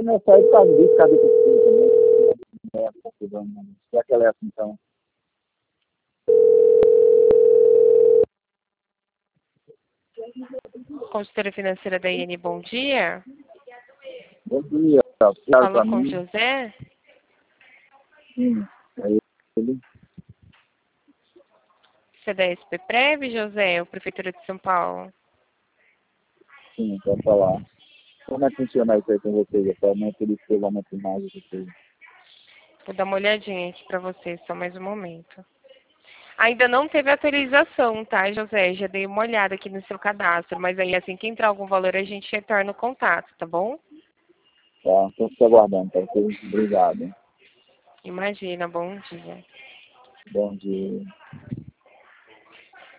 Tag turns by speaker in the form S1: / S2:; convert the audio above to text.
S1: no meu site para ver cadê que também. Já que ela é assim, então.
S2: Consultora financeira da IN, bom dia.
S1: Bom dia.
S2: Falou com o José?
S1: Sim, é ele.
S2: Você é da SP Prev, José, o Prefeitura de São Paulo?
S1: Sim, pode falar. Como é que funciona isso aí com vocês? Atualmente ele fez uma imagem de vocês.
S2: Vou dar uma olhadinha aqui para você, só mais um momento. Ainda não teve atualização, tá, José? Já dei uma olhada aqui no seu cadastro, mas aí assim que entrar algum valor a gente retorna o contato, tá bom?
S1: Tá? Estou te aguardando, tá? Obrigado.
S2: Imagina, bom dia.
S1: Bom dia.